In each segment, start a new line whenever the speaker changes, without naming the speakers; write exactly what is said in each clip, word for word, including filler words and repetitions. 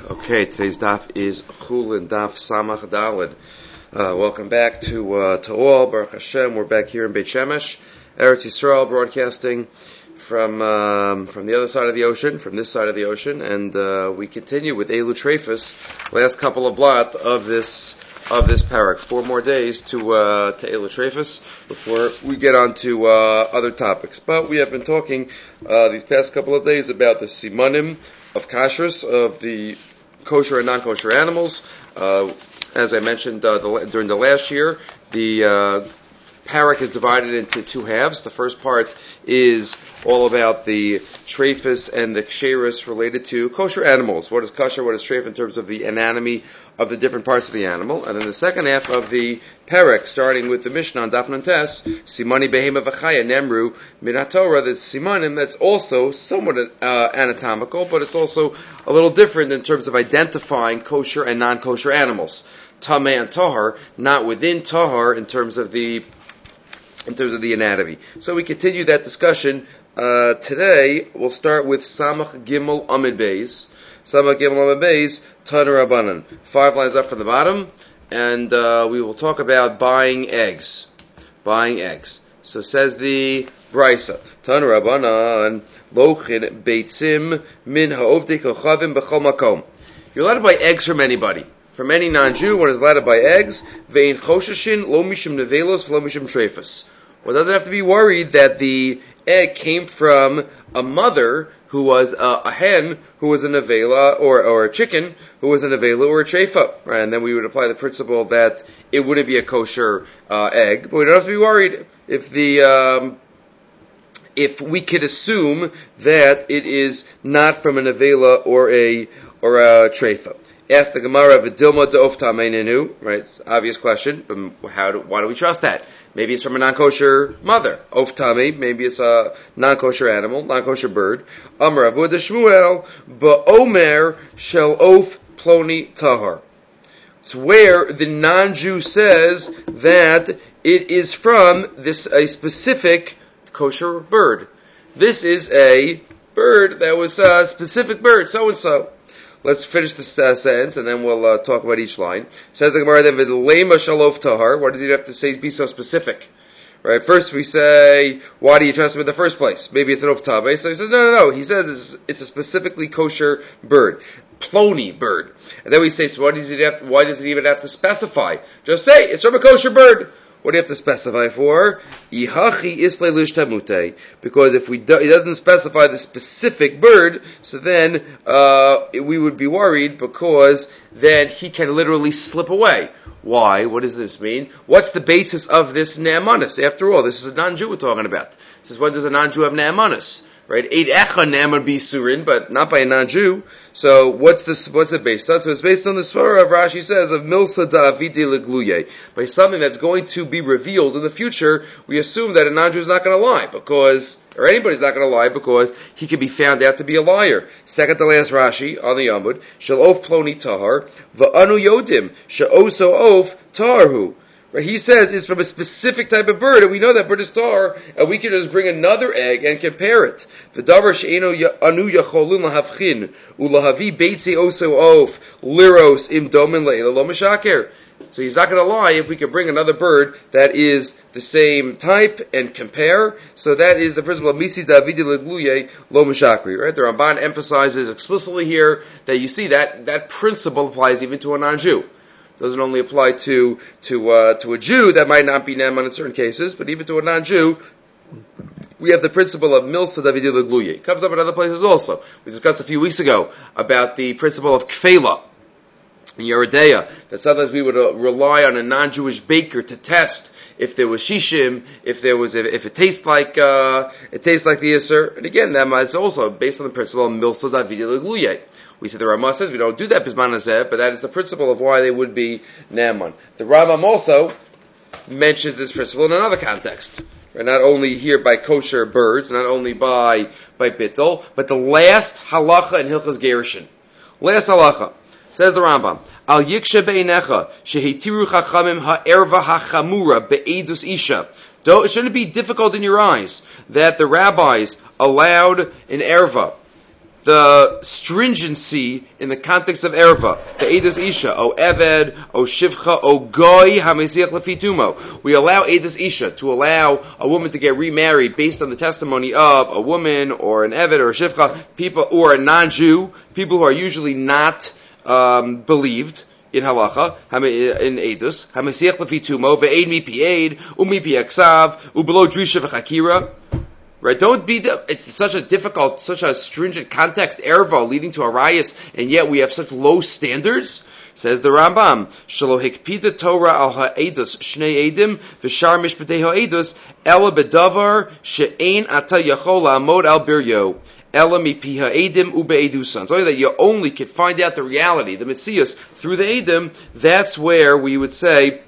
Okay, today's daf is Chulin Daf Samach Daled. Uh, welcome back to uh, to all. Baruch Hashem, we're back here in Beit Shemesh, Eretz Yisrael, broadcasting from um, from the other side of the ocean, from this side of the ocean, and uh, we continue with Elu Trefus. Last couple of blot of this of this parak. Four more days to uh, to Elu Trefus before we get on to uh, other topics. But we have been talking uh, these past couple of days about the simanim of kashrus, of the kosher and non-kosher animals. Uh, as I mentioned uh, the, during the last year, the uh, parak is divided into two halves. The first part is all about the treifus and the ksheris related to kosher animals. What is kosher, what is treif in terms of the anatomy of the different parts of the animal. And then the second half of the parak, starting with the Mishnah on Daf Nun Tes, Simani Behema V'chaya Nemru Min HaTorah, the Simanim, that's also somewhat uh, anatomical, but it's also a little different in terms of identifying kosher and non-kosher animals. Tameh and Tahar, not within Tahar in terms of the in terms of the anatomy. So we continue that discussion. Uh, today, we'll start with Samach Gimel Amid Beis. Samach Gimel Amid Beis, Tanur Rabbanan. Five lines up from the bottom, and uh, we will talk about buying eggs. Buying eggs. So says the Brisa, Tanur Rabbanan, Lochin Beitzim Min Ha'ovdei Kochavim B'chol Makom. You're allowed to buy eggs from anybody. From any non-Jew, one is allowed to buy eggs. Ve'in chosheshin lo mishum nevelos v'lo mishum treifus. One doesn't have to be worried that the egg came from a mother who was a, a hen who was a nevela, or or a chicken who was a nevela or a treifa. Right? And then we would apply the principle that it wouldn't be a kosher uh, egg. But we don't have to be worried if the um, if we could assume that it is not from a nevela or a or a treifa. Ask the Gemara, "V'dilma de'of ta'meinenu," right? It's an obvious question. But how do, why do we trust that? Maybe it's from a non-kosher mother. Of tame, maybe it's a non-kosher animal, non-kosher bird. Amar Avud Shmuel, ba'omer shel of ploni tahar. It's where the non-Jew says that it is from this a specific kosher bird. This is a bird that was a specific bird, so and so. Let's finish this uh, sentence, and then we'll uh, talk about each line. Says the Gemara, then, v'lema shalof tahar. Why does he have to say be so specific? Right? First we say, why do you trust him in the first place? Maybe it's an of tame. So he says, no, no, no. He says it's, it's a specifically kosher bird. Ploni bird. And then we say, so why does, he have, why does he even have to specify? Just say, it's from a kosher bird. What do you have to specify for? Ihachi isle lishtamute. Because if we do, he doesn't specify the specific bird, so then uh, we would be worried because then he can literally slip away. Why? What does this mean? What's the basis of this ne'amanis? After all, this is a non-Jew we're talking about. This is when does a non-Jew have ne'amanis? Right? Eid echa ne'amar be surin, but not by a non-Jew. So what's this? What's it based on? So it's based on the svara of Rashi says of milsa da'avide legluye. By something that's going to be revealed in the future, we assume that a non-Jew is not going to lie because, or anybody's not going to lie because he can be found out to be a liar. Second to last Rashi on the Yamud, shel of ploni tahar va'anu yodim she'oso of taharhu. Right, he says it's from a specific type of bird, and we know that bird is tar, and we can just bring another egg and compare it. V'davar she'eno anu yacholun lahavchin ulahavi beitzi oso of liros im domin le'ela lo mishaker. So he's not going to lie if we can bring another bird that is the same type and compare. So that is the principle of misi davidi legluye lo mishakri. Right, the Ramban emphasizes explicitly here that you see that that principle applies even to a non-Jew. Doesn't only apply to to uh, to a Jew that might not be ne'eman in certain cases, but even to a non-Jew, we have the principle of milsa davidi legluye. It comes up in other places also. We discussed a few weeks ago about the principle of kfela in Yeridea, that sometimes we would uh, rely on a non-Jewish baker to test if there was shishim, if there was if, if it tastes like uh, it tastes like the Yisr, and again that is also based on the principle of milsa davidi legluye. We said the Ramah says we don't do that bisman hazeh, but that is the principle of why they would be ne'eman. The Rambam also mentions this principle in another context. Right? Not only here by kosher birds, not only by by bittul, but the last halacha in Hilchas Gerushin. Last halacha says the Rambam. Al yikshe be'inecha shehitiru chachamim ha'erva hachamura be'edus isha. It shouldn't be difficult in your eyes that the rabbis allowed an erva, the stringency in the context of erva, the edus isha, o eved, o shivcha, o goy hamesiach lefitumo. We allow edus isha to allow a woman to get remarried based on the testimony of a woman or an eved or a shivcha, people or a non-Jew, people who are usually not um, believed in halacha, in edus, hamesiach lefitumo, ve'ed mipi eid, umipi aksav, ubelo drisha v'chakira. Right? Don't be, the, it's such a difficult, such a stringent context, erva, leading to a rayas, and yet we have such low standards. Says the Rambam, Shalo hikpida Torah al ha'edus, shnei edim, v'shar mishpatei ha'edus, ela bedavar, she'ein ata yachol ha'amod al biryo, ela mipi ha'edim ube'edusan. So that you only can find out the reality, the Metzias, through the edim. That's where we would say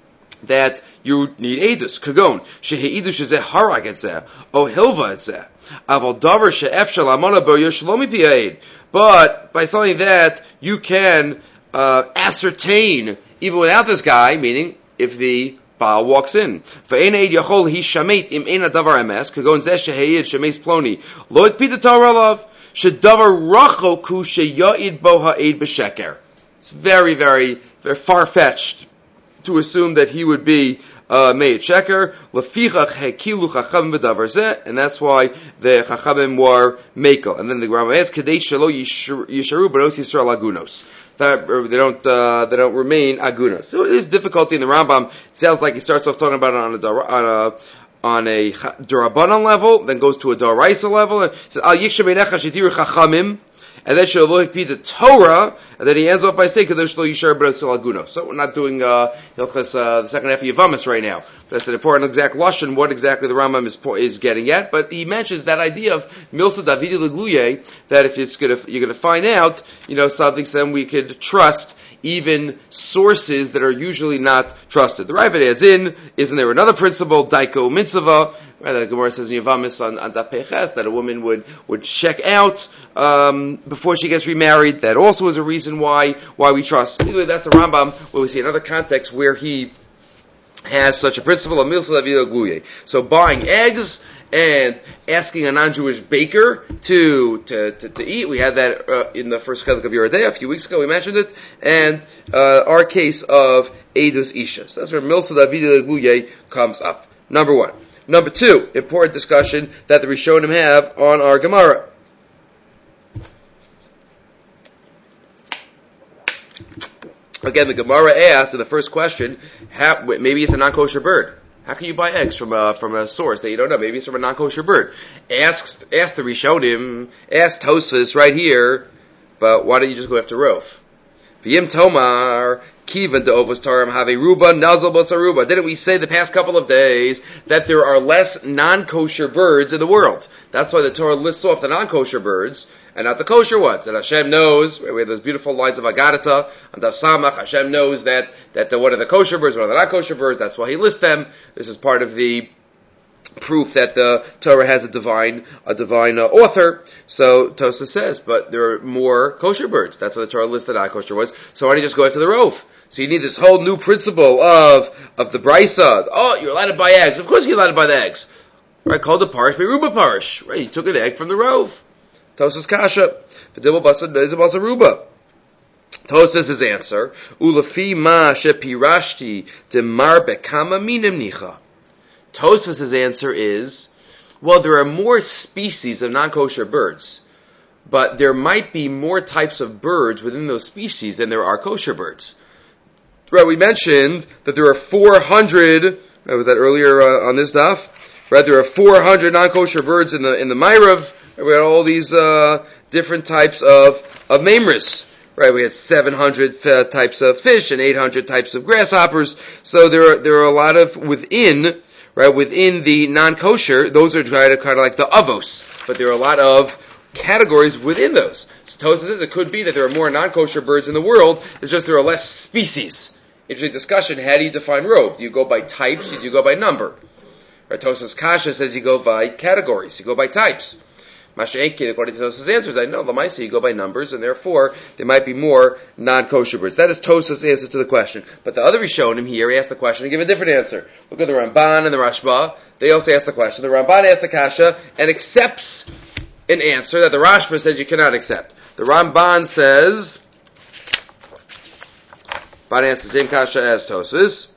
that you need edus. Kagon sheheidus shezeh harag etzeh, o hilva etzeh, aval davar she'ef shel amona bo yishlomi pi'aid. But by saying that, you can uh, ascertain even without this guy, meaning if the Baal walks in. Ve'ein eid yachol hi shamet im ein davar emes. Kagon zeh sheheid shemes ploni lo ikpid Torah alav shedavar rachoku sheyaid bo ha'eid b'sheker. It's very, very, very far fetched to assume that he would be uh, made sheker. Lefichach hekilu chachamim b'davar zeh, and that's why the chachamim were mekel. And then the Rambam asks, "Kadei shelo yisharu banos Yisrael agunos." That they don't, uh, they don't remain agunos. So it is difficulty in the Rambam. It sounds like he starts off talking about it on a on a on a darabanan level, then goes to a daraisa level, and says, "Al yikshem einecha shetiru chachamim." And then she'll look the Torah, and then he ends off by saying, "Kadosh lo yishar b'rasel aguno." So we're not doing uh, Hilchas, uh, the second half of Yavamis right now. That's an important exact lashon, what exactly the Rambam is is getting at. But he mentions that idea of milsa davidi legluye, that if it's gonna, you're going to find out, you know, something, so then we could trust even sources that are usually not trusted. The Raavad adds in, isn't there another principle, daiko mitzvah? Right, the Gemara says in Yavamis on, on Daf Peches that a woman would, would check out um, before she gets remarried. That also is a reason why why we trust. Anyway, that's the Rambam, where we see another context where he has such a principle of milsa davida gluye. So buying eggs and asking a non-Jewish baker to to, to, to eat. We had that uh, in the first chelik of Yeridei a few weeks ago. We mentioned it, and uh, our case of edus isha. So that's where milsa davida gluye comes up. Number one. Number two, important discussion that the Rishonim have on our Gemara. Again, the Gemara asked in the first question, how, maybe it's a non-kosher bird. How can you buy eggs from a, from a source that you don't know? Maybe it's from a non-kosher bird. Asks, ask the Rishonim, ask Tosfos right here, but why don't you just go after Rov? V'yim Tomar, Kivan to Ovos Tarim have a ruba, nazal basaruba. Didn't we say the past couple of days that there are less non-kosher birds in the world? That's why the Torah lists off the non-kosher birds and not the kosher ones. And Hashem knows, we have those beautiful lines of Agadata and Daf Samach, Hashem knows that, that the, what are the kosher birds, what are the non-kosher birds, that's why he lists them. This is part of the proof that the Torah has a divine, a divine uh, author. So Tosa says, but there are more kosher birds. That's why the Torah listed non-kosher ones. So why don't you just go after the Rov? So you need this whole new principle of, of the Brisa. Oh, you're allowed to buy eggs. Of course you're allowed to buy the eggs. Right, called the Parish Beruba Parish. Right, you took an egg from the Rov. Tosas Kasha. V'dibel basa basa ruba. Tosas his answer. Ulafi ma shepirashti demar bekama minim nicha. Tosas' answer is, well, there are more species of non-kosher birds, but there might be more types of birds within those species than there are kosher birds. Right, we mentioned that there are four hundred, right, was that earlier uh, on this daf? Right, there are four hundred non-kosher birds in the in the Ma'arav. Right, we had all these uh, different types of, of mamris. Right, we had seven hundred uh, types of fish and eight hundred types of grasshoppers. So there are, there are a lot of within, right, within the non-kosher, those are kind of, kind of like the avos. But there are a lot of categories within those. So Tosfos says it could be that there are more non-kosher birds in the world, it's just there are less species. Interesting discussion, how do you define Rov? Do you go by types, or do you go by number? Right, Tosfos Kasha says you go by categories, you go by types. Masha'enki, according to Tosfos' answers, I know, Lamaisa, you go by numbers, and therefore, there might be more non-kosher birds. That is Tosfos' answer to the question. But the other Rishonim here asked the question and give a different answer. Look at the Ramban and the Rashba. They also asked the question. The Ramban asked the Kasha and accepts an answer that the Rashba says you cannot accept. The Ramban says, Ban answers the same kasha as Tosfos.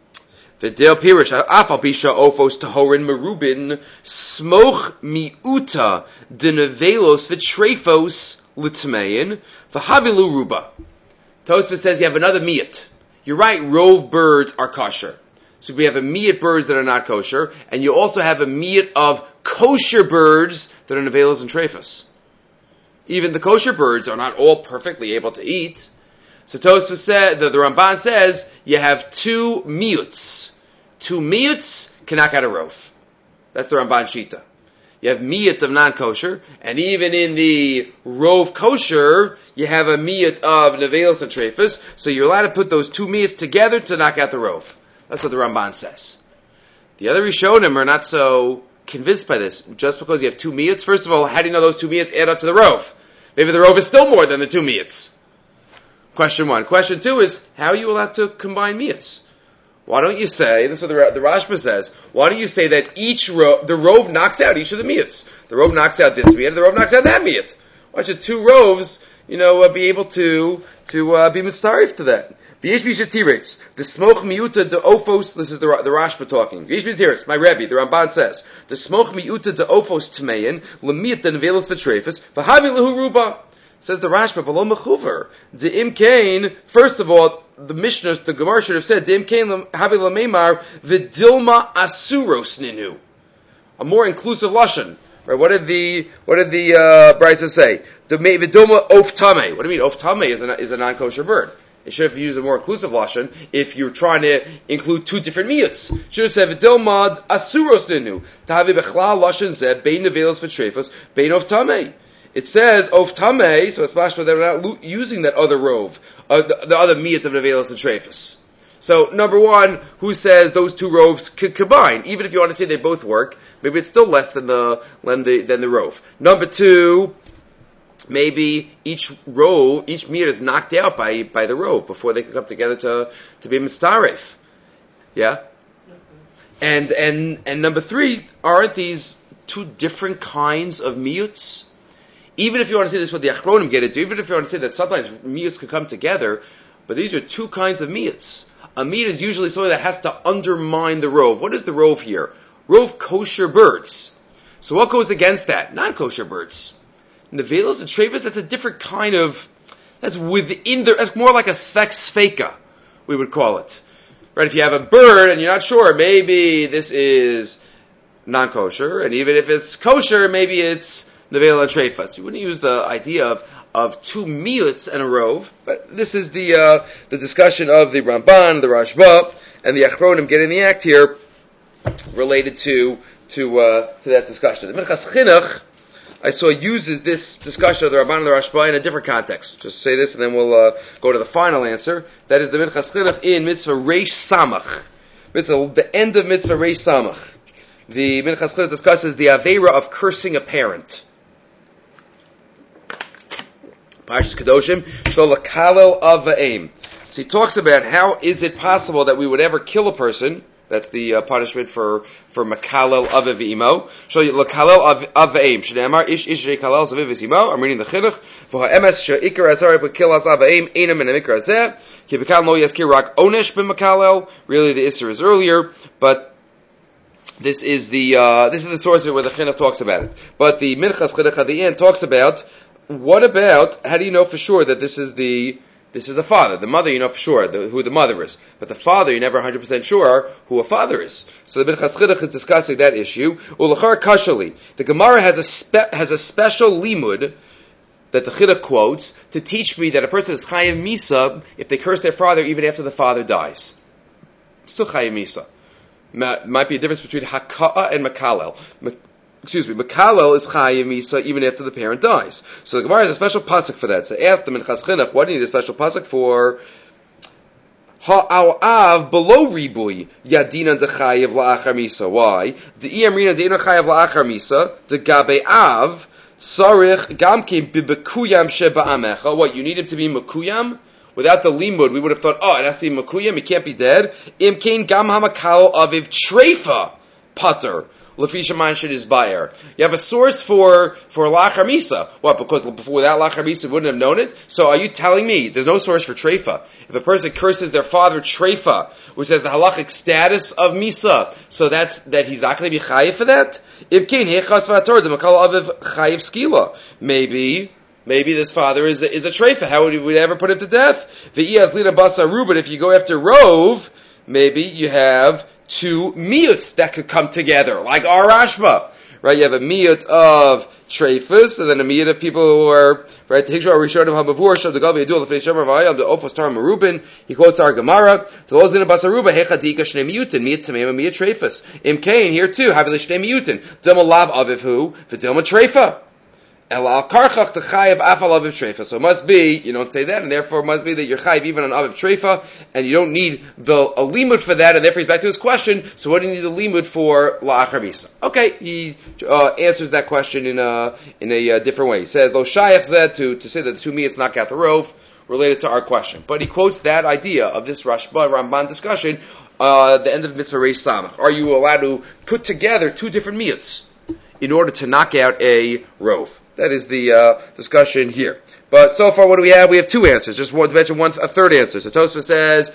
V'del pirish afal pisha ofos tahorin merubin smoch miuta denevelos v'trefos litmein v'havilu ruba. Tosfos says you have another miyat. You're right, rove birds are kosher. So we have a miyat birds that are not kosher, and you also have a miyat of kosher birds that are nevelos and trefos. Even the kosher birds are not all perfectly able to eat. So Tosfos said, the, the Ramban says, you have two miyuts. Two miyuts can knock out a rove. That's the Ramban Shita. You have miyut of non-kosher, and even in the rove kosher, you have a miyut of nevelos and trefos, so you're allowed to put those two miyuts together to knock out the rove. That's what the Ramban says. The other Rishonim are not so convinced by this. Just because you have two miyuts, first of all, how do you know those two miyuts add up to the rove? Maybe the rove is still more than the two miyuts. Question one. Question two is, how are you allowed to combine miyuts? Why don't you say, this is what the, the Rashba says, why don't you say that each rove, the rove knocks out each of the miyuts? The rove knocks out this miyut, the rove knocks out that miyut. Why should two roves, you know, uh, be able to, to, uh, be mitzarif to that? V'yesh b'shatirates, the smoch miuta de ofos, this is the, the Rashba talking. V'yesh b'shatirates, my Rebbe, the Ramban says, the smoch miuta de ofos tmeyin, l'miyut de nevelos v'trefos, v'havi lehu ruba. Says the Rashba, v'lo mechuver, de im kain, first of all, the Mishnah, the Gemara should have said, de im kain havi l'meimar, v'dilma asuros ninu. A more inclusive lashon. Right? What did the, what did the, uh, Brisa say? V'dilma of tame. What do you mean? Of tame is a, is a non-kosher bird. It should have used a more inclusive lashon if you're trying to include two different miyuts. Should have said v'dilma asuros ninu. Tahavi b'chlal lashon zeh, bein nevelos v'trefos, bein of tame. It says of tamei, so it's mashma they're not using that other rove, uh, the, the other miyat of nevelos and trefos. So number one, who says those two roves could combine? Even if you want to say they both work, maybe it's still less than the than the, than the rove. Number two, maybe each rove, each miyat is knocked out by by the rove before they can come together to to be mitzaref. Yeah, and and and number three, aren't these two different kinds of miyuts? Even if you want to say this, what the Achronim get into, even if you want to say that sometimes miyuts could come together, but these are two kinds of miyuts. A miyut is usually something that has to undermine the rove. What is the rove here? Rove kosher birds. So what goes against that? Non-kosher birds. Nevelos and trefos, that's a different kind of, that's within the, that's more like a svek sveka, we would call it. Right? If you have a bird and you're not sure, maybe this is non-kosher, and even if it's kosher, maybe it's Nevela and Trefas. You wouldn't use the idea of, of two miyuts and a rove, but this is the uh, the discussion of the Ramban, the Rashba, and the Achronim getting the act here related to to uh, to that discussion. The Minchas Chinuch, I saw, uses this discussion of the Ramban and the Rashba in a different context. Just say this and then we'll uh, go to the final answer. That is the Minchas Chinuch in Mitzvah Reish Samach. Mitzvah, the end of Mitzvah Reish Samach. The Minchas Chinuch discusses the Aveira of cursing a parent. Parshas Kedoshim, Shlo Lakalel Ava'im. So he talks about how is it possible that we would ever kill a person. That's the uh, punishment for for Makalel Avav Imo. Shlo Lakalel Ava'im. Shneimar Ish Ish Kalel Zaviv Imo. I'm reading the Chinuch. For Ha'emes She'ikar Azar B'Kil Az Ava'im Einam in Amikra Zeh. Ki B'Kal Lo Yaskir Rak Onesh B'Makalel. Really, the Isser is earlier, but this is the uh, this is the source of it where the Chinuch talks about it. But the Minchas Chinuch at the end talks about, what about, how do you know for sure that this is the this is the father? The mother, you know for sure the, who the mother is. But the father, you're never one hundred percent sure who a father is. So the Minchas Chinuch is discussing that issue. Ulachar Kashali. The Gemara has a spe- has a special limud that the Chinuch quotes to teach me that a person is Chayiv Misa if they curse their father even after the father dies. Still Chayiv Misa. Might be a difference between Haka'a and Makalel. Excuse me, Makalel is Chayiv Misa even after the parent dies. So the Gemara has a special pasuk for that. So ask them in Minchas Chinuch, what do you need a special pasuk for? Ha'av below ribui yadina de Chayiv la'achar Misa. Why? De iyamrina de'ina Chayiv la'achar Misa de gabe av sarich gamkim bibekuyam sheba amecha. What, you need him to be mekuyam? Without the limud, we would have thought, oh, it has to be mekuyam, he can't be dead. Imkein gam hamakal aviv treifa pater. Lefi Shaman Shid is Bayer. You have a source for, for Lachar Misa. What? Because before, without Lachar Misa, you wouldn't have known it? So are you telling me there's no source for Treifa? If a person curses their father Treifa, which has the halachic status of Misa, so that's, that he's not going to be chayiv for that? Maybe, maybe this father is a, is a treifa. How would we ever put him to death? But if you go after Rove, maybe you have two miyuts that could come together, like our Rashba. Right? You have a miyut of treifas, and then a miyut of people who are, right, the Hikshah Rishon of Hamavur, Shav the Gavi Yadul, the Fei Shemar Vayam, the Ofos Tar Merubin, he quotes our Gemara, to Lozina Basaruba, Hechadika Shnei Miyutin, Miyut Tamema Miyut Treifas. Im Kain, here too, Havili Shnei Miyutin, Dilma Lav Aviv Hu, Vidilma Treifa. El Al Karchach, the Chayiv Afal Aviv Treifa. So it must be, you don't say that, and therefore it must be that you're Chayiv even on Aviv Treifa, and you don't need the a limud for that, and therefore he's back to his question, so what do you need the limud for La'achar Misa? Okay, he uh, answers that question in a, in a uh, different way. He says, Lo Shayach Zed, to, to say that the two miyats knock out the rove, related to our question. But he quotes that idea of this Rashba Ramban discussion, uh, the end of Mitzvah Reish Samach. Are you allowed to put together two different miyats in order to knock out a rove? That is the uh, discussion here. But so far, what do we have? We have two answers. Just want to mention one, a third answer. So Tosfos says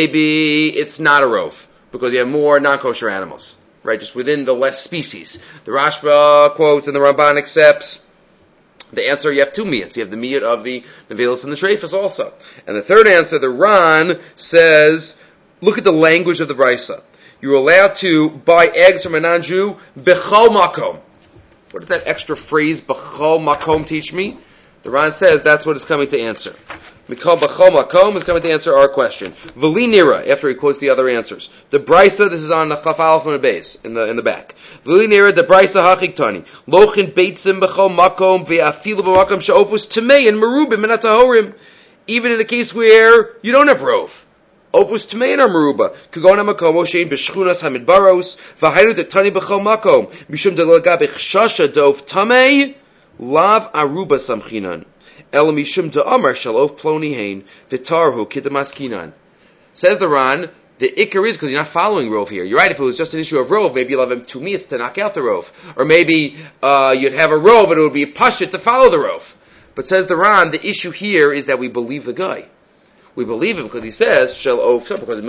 maybe it's not a rove because you have more non-kosher animals, right? Just within the less species. The Rashba quotes and the Ramban accepts. The answer, you have two miyats. You have the miyat of the Nevelis and the Treifas also. And the third answer, the Ran says, look at the language of the Brisa. You're allowed to buy eggs from a non-Jew b'chol makom. What did that extra phrase, b'chol makom, teach me? The Ran says that's what it's coming to answer. Mikol b'chol makom is coming to answer our question. V'li nira, after he quotes the other answers. The Brisa, this is on the Chaf Aleph from the base, in the in the back. V'li nira, the Brisa hachik tani. Lochin beitzim b'chol makom ve'afilu b'makom she'ofus tamei and merubim and atahorim. Even in a case where you don't have rove. Ofus Tmein or Meruba. Kagona Makomo Shein Bishchunas Hamidbaros, Vahairu Tani Bechol Makom, Mishum Delagab Shasha Dov Tamei, Lav Aruba Samchinan, El Mishum de Amar Shalof Ploni Hain, Vitarhu Kidamaskinan. Says the Ran, the Iker is because you're not following Rove here. You're right, if it was just an issue of Rove, maybe you'll have him two mias to knock out the Rove. Or maybe uh, you'd have a Rove and it would be a Pashit to follow the Rove. But says the Ran, the issue here is that we believe the guy. We believe him because he says shel of because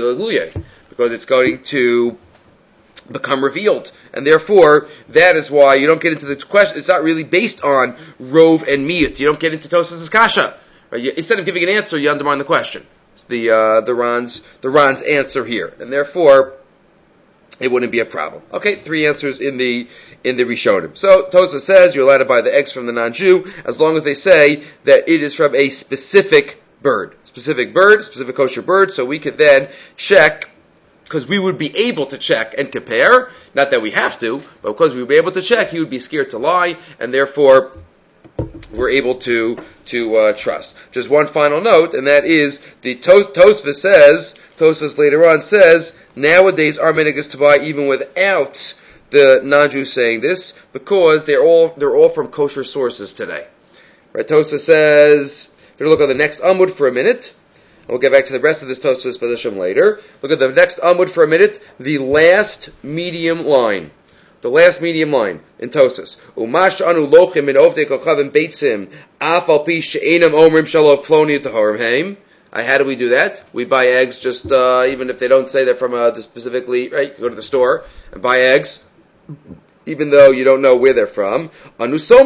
because it's going to become revealed, and therefore that is why you don't get into the question. It's not really based on rove and miyut. You don't get into Tosfos' kasha. Right? You, instead of giving an answer, you undermine the question. It's the uh, the Ran's the Ran's answer here, and therefore it wouldn't be a problem. Okay, three answers in the in the Rishonim. So Tosfos says you're allowed to buy the eggs from the non-Jew as long as they say that it is from a specific bird. Specific bird, specific kosher bird, so we could then check, because we would be able to check and compare, not that we have to, but because we would be able to check, he would be scared to lie, and therefore we're able to to uh, trust. Just one final note, and that is, the Tos- Tosfos says, Tosfos later on says, nowadays our minhag is to buy even without the non-Jews saying this, because they're all they're all from kosher sources today. Right? Tosfos says, we're going to look at the next Amud for a minute. We'll get back to the rest of this Tosfos position later. Look at the next Amud for a minute. The last medium line. The last medium line in Tosfos. Umash anu lochim min ovdei kochavim beitzim afal pi she'enam omrim shalof ploni taharim heim. How do we do that? We buy eggs just, uh, even if they don't say they're from uh, the specifically, right? You go to the store and buy eggs, even though you don't know where they're from. Most eggs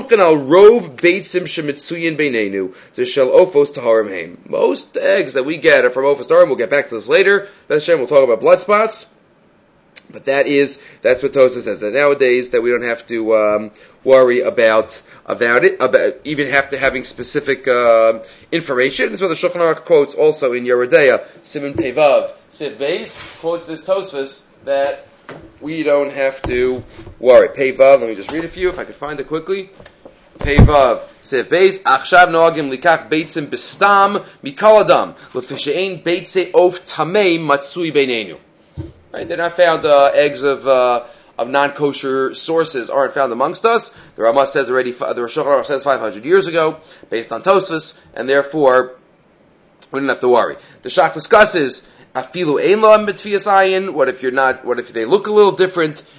that we get are from Ofos Taharim. We'll get back to this later. We'll talk about blood spots. But that is, that's what Tosfos says, that nowadays that we don't have to um, worry about about it, about even have to having specific uh, information. That's what the Shulchan Aruch quotes also in Yeridea, Siman Pevav, Siv Beis, quotes this Tosfos that we don't have to worry. Pevav, let me just read a few if I could find it quickly. Pevav, Siv Beis, Achshav noagim likach beitzim bestam mikol adam, lefishein beitzei of tamei matsui beinenu. Right? They're not found, uh, eggs of, uh, of non-kosher sources aren't found amongst us. The Ramah says already, the Rosh Hashanah says five hundred years ago, based on Tosfos, and therefore, we don't have to worry. The Shach discusses, afilu ein lo betfias ayin, what if you're not, what if they look a little different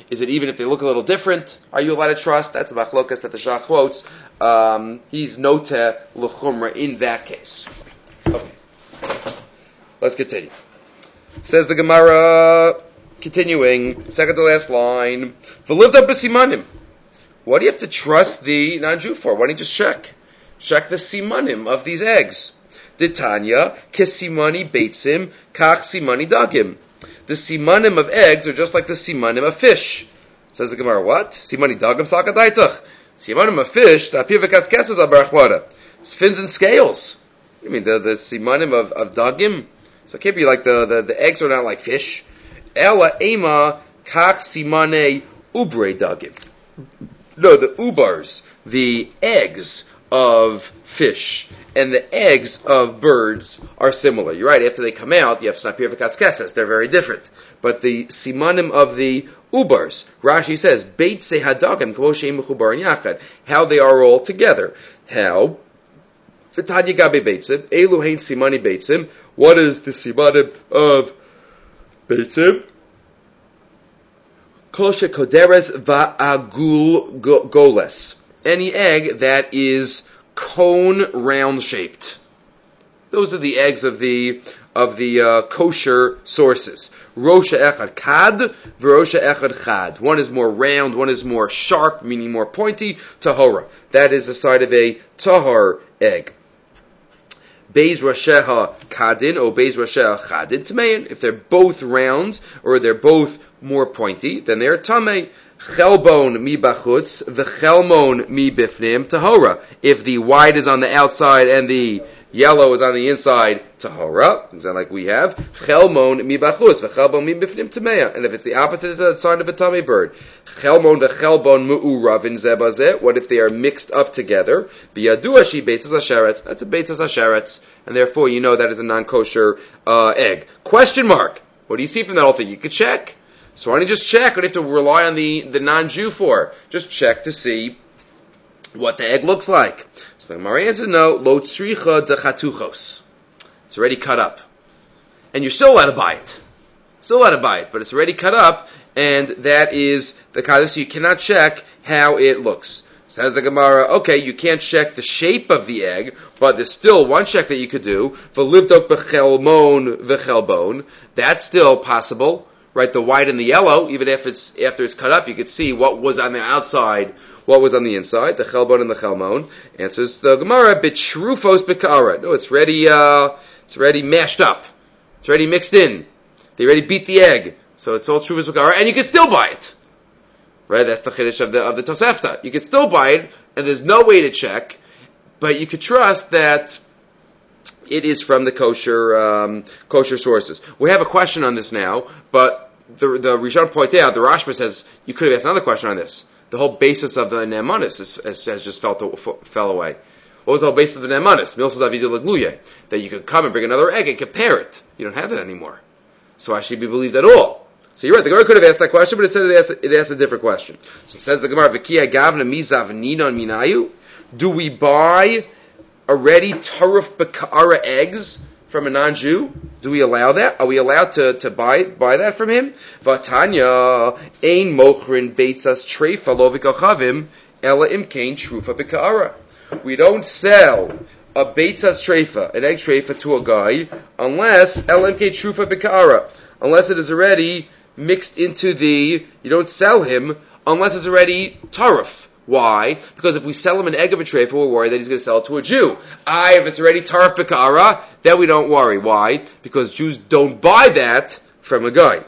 Is it even if they look a little different? Are you allowed to trust? That's a machlokas that the Shach quotes. Um, he's noteh l'chumra in that case. Okay. Let's continue. Says the Gemara, continuing, second to last line, v'livd up b'simanim. What do you have to trust the non-Jew for? Why don't you just check? Check the simanim of these eggs. Ditanya, kesimani beitzim, kach simani dagim. The simanim of eggs are just like the simanim of fish. Says the Gemara, what? Simani dagim sakadaitach. Simanim of fish, the apir v'kaskesas abarachwara. It's fins and scales. You mean the, the simanim of, of dagim? So it can't be like the, the, the eggs are not like fish. Ela ema kach simane ubre dagim. No, the ubars, the eggs of fish and the eggs of birds are similar. You're right, after they come out, you have snapir v'kaskesas. They're very different. But the simanim of the ubars, Rashi says, beit se hadagim k'mo she'im mechubarin yachad. How they are all together. How? V'tadya gabe beitzim, elu hein simani beitzim. What is the simanim of beitzim? Kol shekoderes va'agul goles. Any egg that is cone round shaped. Those are the eggs of the of the uh, kosher sources. Rosha echad kad, v'rosha echad chad. One is more round, one is more sharp, meaning more pointy. Tahora. That is the side of a tahor egg. Beis Rasheha Kadin or Beis Rasheha Chadin Tamein. If they're both round or they're both more pointy, then they're Tamei. Chelbon mi bachutz, the chelmon mi bifnim tahora. If the white is on the outside and the yellow is on the inside, tahora. Is that like we have? Chelmon mi bachutz, the chelbon mi bifnim tameya. And if it's the opposite, it's a sign of a tummy bird. Chelmon the chelbon mu'uravin zebazeh. What if they are mixed up together? Biyadua shi beitzas asheretz. That's a beitzas asheretz, and therefore you know that is a non-kosher uh, egg. Question mark. What do you see from that whole thing? You could check. So why don't you just check? What do you have to rely on the, the non-Jew for? Just check to see what the egg looks like. So the Gemara answers no, lo tzricha de chatuchos. It's already cut up. And you're still allowed to buy it. Still allowed to buy it, but it's already cut up, and that is the kind, so you cannot check how it looks. Says the Gemara, okay, you can't check the shape of the egg, but there's still one check that you could do. V'livdok b'chelmon v'chelbon. That's still possible. Right, the white and the yellow, even if it's after it's cut up, you could see what was on the outside, what was on the inside, the chelbon and the chelmon. Answers the Gemara, bitrufos b'kara. No, it's ready, uh, it's already mashed up. It's already mixed in. They already beat the egg. So it's all trufos b'kara, and you can still buy it. Right, that's the chiddush of the, of the Tosefta. You can still buy it, and there's no way to check, but you could trust that it is from the kosher, um, kosher sources. We have a question on this now, but The, the Rishon pointed out, the Rashba says, you could have asked another question on this. The whole basis of the Ne'emanis is, is, has just fell, to, f- fell away. What was the whole basis of the Ne'emanis? That you could come and bring another egg and compare it. You don't have that anymore. So I should be believed at all. So you're right, the Gemara could have asked that question, but it said it asked, it asked a different question. So it says the Gemara, V'kiya gavna mizav ninon minayu? Do we buy already taruf b'ka'ara eggs from a non-Jew? Do we allow that? Are we allowed to, to buy buy that from him? Vatanya ein mochrin beitzas treifa lo v'kachavim ela imkein trufa b'ka'ara. We don't sell a beitzas treifa, an egg treifa, to a guy unless ela imkein trufa b'ka'ara, unless it is already mixed into the. You don't sell him unless it's already taruf. Why? Because if we sell him an egg of a treifa, we're worried that he's going to sell it to a Jew. I, if it's already tarf b'ka'ara, then we don't worry. Why? Because Jews don't buy that from a guy.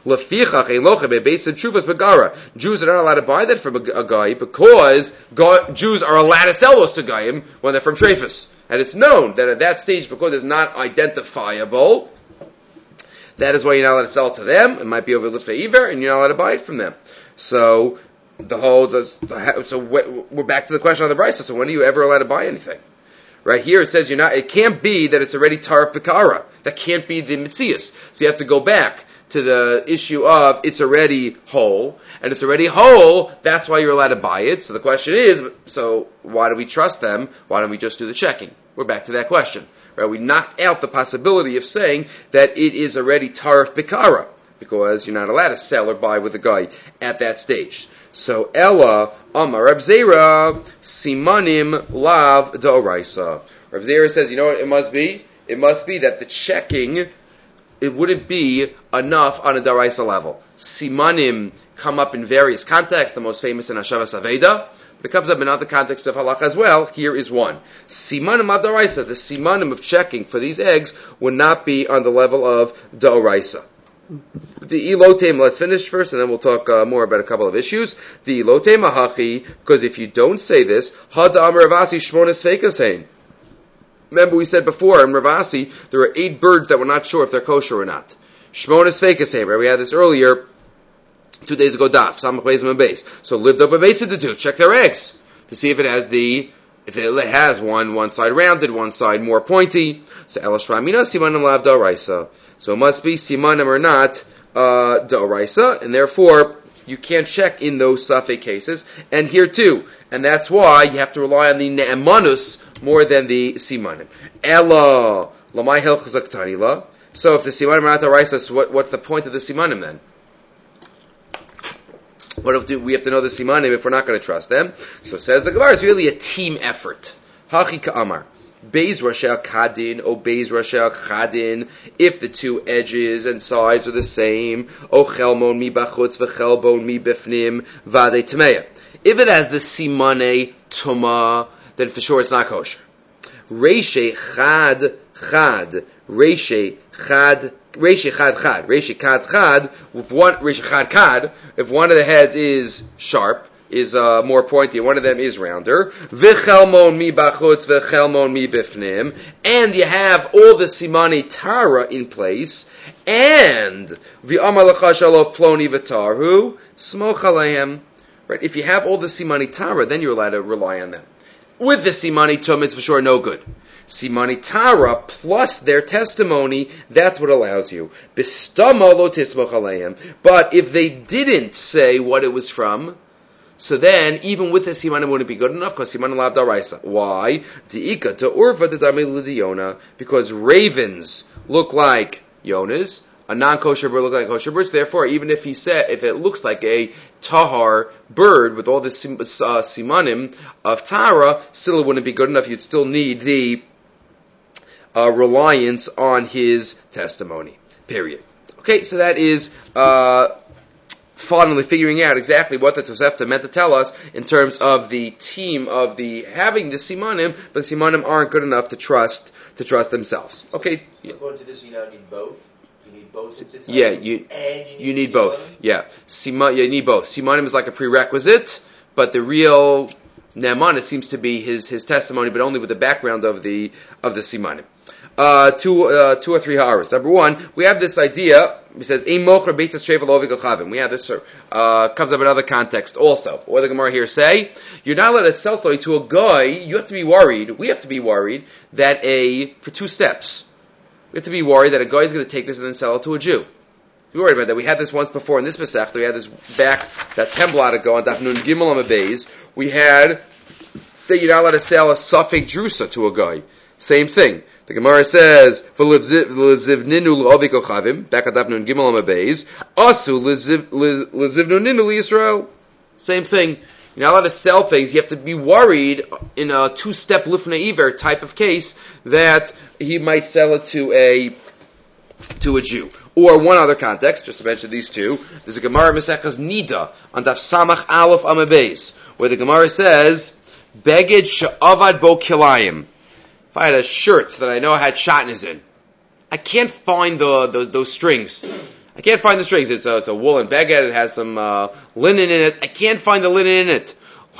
Jews are not allowed to buy that from a, a guy because God, Jews are allowed to sell those to Goyim when they're from treifas. And it's known that at that stage, because it's not identifiable, that is why you're not allowed to sell it to them. It might be over Lifnei Iver, and you're not allowed to buy it from them. So, the whole, the, the, so we're back to the question on the Brisa. So when are you ever allowed to buy anything? Right here it says you're not, it can't be that it's already tarif b'ka'ara. That can't be the mitzias. So you have to go back to the issue of it's already whole, and it's already whole, that's why you're allowed to buy it. So the question is, so why do we trust them? Why don't we just do the checking? We're back to that question. Right? We knocked out the possibility of saying that it is already tarif b'ka'ara. because you're not allowed to sell or buy with a guy at that stage. So Ella Amar Reb Zera Simanim Lav D'Oraisa. Reb Zera says, you know what it must be? It must be that the checking, it wouldn't be enough on a D'Oraisa level. Simanim come up in various contexts, the most famous in Hashavas Aveda, but it comes up in other contexts of halacha as well. Here is one. Simanim ad D'Oraisa, the simanim of checking for these eggs would not be on the level of D'Oraisa. The ilotem, let's finish first, and then we'll talk uh, more about a couple of issues. The ilotem ahachi, because if you don't say this, had amar Ravasi shmonas feikasein. Remember we said before in Ravasi there were eight birds that were not sure if they're kosher or not. Shmonas feikasein, right? We had this earlier two days ago. Daf samach beis and beis. So lived up a base to do. Check their eggs to see if it has the if it has one one side rounded, one side more pointy. So elash ramina simanim lav d'oraisa. So it must be simanim or not uh, d'oraisa, and therefore you can't check in those safek cases. And here too, and that's why you have to rely on the ne'emanus more than the simanim. Ella lamai hilchos aktanila. So if the simanim are not d'oraisa, so what, what's the point of the simanim then? What if we have to know the simanim if we're not going to trust them? So says the Gemara, it's really a team effort. Hachi ka'amar. Beis Rashel Kadin, O Beis Rashel Kadin, if the two edges and sides are the same, O Chelmon mi bachutz v'chelbon mi bifnim vade tmeya. If it has the simane tuma, then for sure it's not kosher. Reishe chad chad, reishe chad, reishe chad chad, reishe chad chad, with one reishe chad chad, if one of the heads is sharp, is uh, more pointy, one of them is rounder. V'chelmon mi bachutz v'chelmon mi bifnim. And you have all the simani tara in place. And v'amar l'cha shalof ploni v'tarhu smoch aleim. Right? If you have all the simani tara, then you're allowed to rely on them. With the simani tum, it's for sure no good. Simani tara plus their testimony, that's what allows you. Bistama lo tismoch aleim. But if they didn't say what it was from, so then, even with the simanim wouldn't be good enough, because simanim lav d'oraisa. Why? Di'ika to urva d'dami l'diyona, because ravens look like yonas, a non-kosher bird look like kosher birds. Therefore, even if he said, if it looks like a tahar bird with all the sim, uh, simanim of tara, still it wouldn't be good enough. You'd still need the uh, reliance on his testimony. Period. Okay, so that is. Uh, finally figuring out exactly what the Tosefta meant to tell us in terms of the team of the having the simanim, but the simanim aren't good enough to trust to trust themselves. Okay.
According to this, you now need both. You need both.
Yeah, you
and you need,
you need both. Yeah, Sima, you need both. Simanim is like a prerequisite, but the real ne'emanus seems to be his his testimony, but only with the background of the of the simanim. Uh, two, uh, two or three ha'aras. Number one, we have this idea. He says, "Ein mocher beitas sheva lo v'gachavim." We have this. Uh, comes up in another context also. What does the Gemara here say? You're not allowed to sell something to a guy. You have to be worried. We have to be worried that a for two steps. We have to be worried that a guy is going to take this and then sell it to a Jew. We're worried about that. We had this once before in this Masechta. We had this back that ten blot ago on Daf Nun Gimel Amabeis. We had that you're not allowed to sell a Safek Drusa to a guy. Same thing. The Gemara says, "V'lezivninu l'ovik ochavim." Back at Daf Nun Gimel Amabeis. Asu lezivninu l'Yisrael. Same thing. You're not allowed to sell things. You have to be worried in a two-step lifnei iver type of case that he might sell it to a to a Jew. Or one other context, just to mention these two, there's a Gemara Mesechas Nida on Daf Samach Aleph Amabeis, where the Gemara says, "Beged she'avad bo kilayim." If I had a shirt that I know I had shatnez in, I can't find the, the those strings. I can't find the strings. It's a, it's a woolen beged. It has some uh, linen in it. I can't find the linen in it.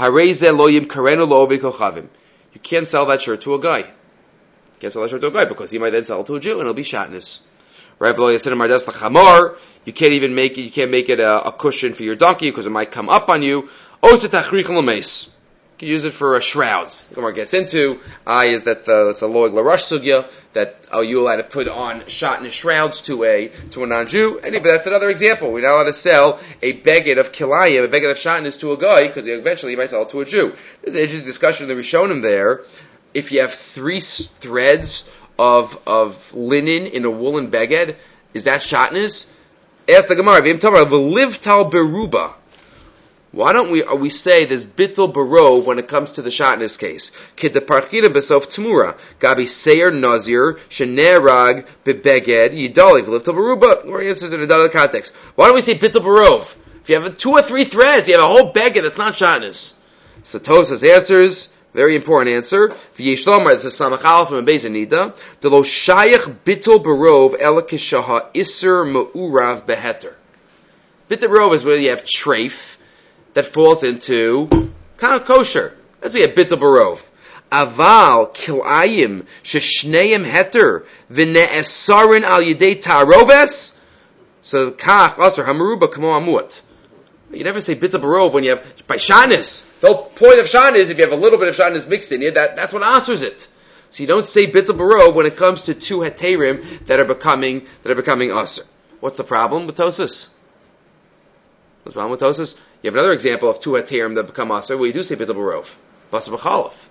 You can't sell that shirt to a guy. You can't sell that shirt to a guy because he might then sell it to a Jew and it'll be shatnez. Right? You can't even make it. You can't make it a, a cushion for your donkey because it might come up on you. You can use it for uh, shrouds. The Gemara gets into uh, is that's the that's a loig larash sugya that are uh, you allowed to put on shatnez shrouds to a to a non-Jew. Anyway, that's another example. We're not allowed to sell a beged of kilayim, a beged of shatnez to a guy because eventually he might sell it to a Jew. There's an interesting discussion that we've shown him there. If you have three s- threads of of linen in a woolen beged, is that shatnez? Ask the Gemara, V'im Tomar, V'livtal beruba. Why don't we, we say this bittul barov when it comes to the shot in this case? Kid the parchina besof tmura. Gabi seir nazir, shenerag bebeged, yidalik, v'livtal beruba. Or answers in another context. Why don't we say bittul barov? If you have two or three threads, you have a whole beged that's not shatnez. So Tosfos answers, very important answer. V'yesh lomar, this is samach aleph from a bezin nida. De lo shayach bittul barov ela kishaha iser me'urav beheter. Bittul barov is where you have treif that falls into kind of kosher. That's where you have bittul barov. Aval kilayim sheshneim heter v'ne'esarin al yidei taroves. So kach aser hamaruba kamo amuat. You never say bittul barov when you have by shanis. The whole point of shanis is if you have a little bit of shanis mixed in you, that, that's what answers it. So you don't say bittul barov when it comes to two heterim that are becoming that are becoming aser. What's the problem with Tosfos? What's the problem with Tosfos? You have another example of two heterim that become aser where you do say bittul barov. Basar b'chalaf.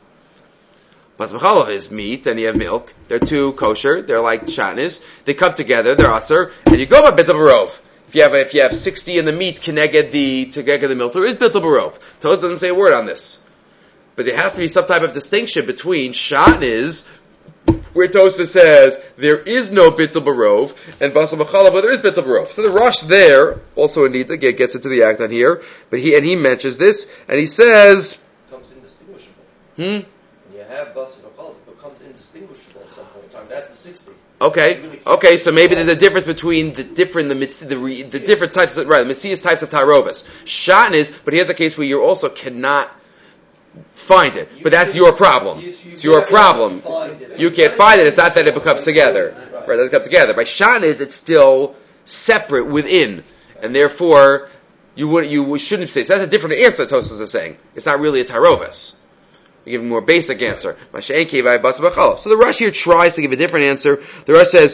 Basar b'chalaf is meat and you have milk. They're two kosher. They're like shanis. They come together. They're aser, and you go by bittul barov. If you have if you have sixty in the meat, keneged the keneged the milk, there is bittul barov. Tosfos doesn't say a word on this, but there has to be some type of distinction between shatnez, where Tosfos says there is no bittul barov, and basar b'chalav where there is bittul barov. So the Rosh there also indeed again gets into the act on here, but he and he mentions this and he says
becomes indistinguishable.
Hmm.
When you have basar b'chalav, it becomes indistinguishable at some point in time. That's the sixty.
Okay, okay, so maybe there's a difference between the different the the, the, the different types of right, the Messias types of tarovis. Shatnez, but here's a case where you also cannot find it, but that's your problem. It's your problem. You can't find it. It's not that it becomes together. Right, it doesn't come together. By shatnez, it's still separate within, and therefore you would you shouldn't say. So that's a different answer. Tosfos is saying it's not really a tarovis. We give a more basic answer. So the Rosh here tries to give a different answer. The Rosh says,